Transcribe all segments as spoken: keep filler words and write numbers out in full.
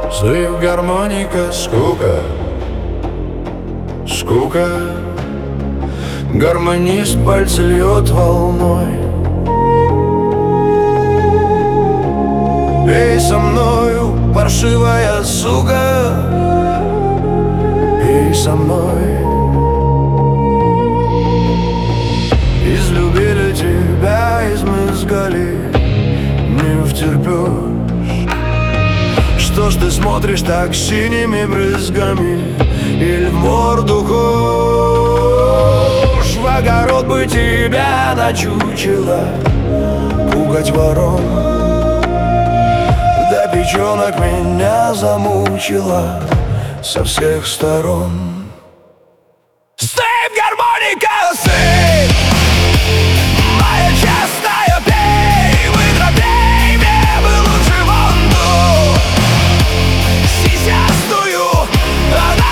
Злив гармоника, скука, скука. Гармонист пальцы льет волной. Пей со мною, паршивая сука, пей со мной. Излюбили тебя, измызгали, не втерпешь. Что ж ты смотришь так синими брызгами? Или в морду хошь? В огород бы тебя начучило, пугать ворон. Да печенок меня замучила со всех сторон. Сыпь, гармоника, сыпь, моя частная, пей, выдра, пей, мне бы лучше вон ту сисястую, она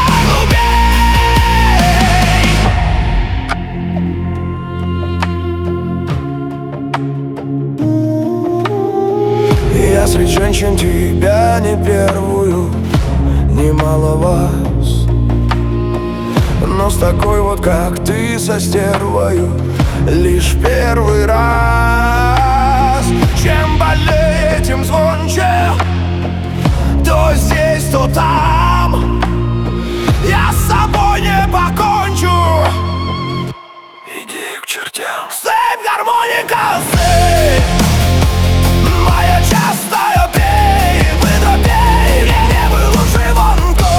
глупей. Я среди женщин тебя не первую, немало вас, но с такой вот, как ты, со стервою, лишь первый раз. Чем больнее, тем звонче, то здесь, то там. Я с собой не покончу, иди к чертям. Сыпь, гармоника, сыпь, моя частая, пей, выдра, пей, мне бы лучше вон ту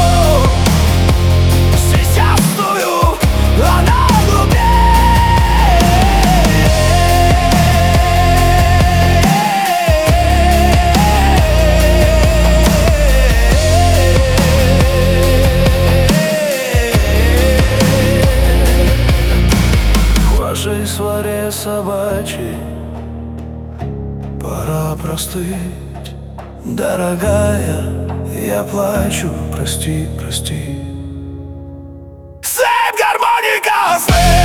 сисястую, она в вашей своре собачьей пора простыть, дорогая, я плачу, прости, прости. Сыпь, гармоника, сыпь.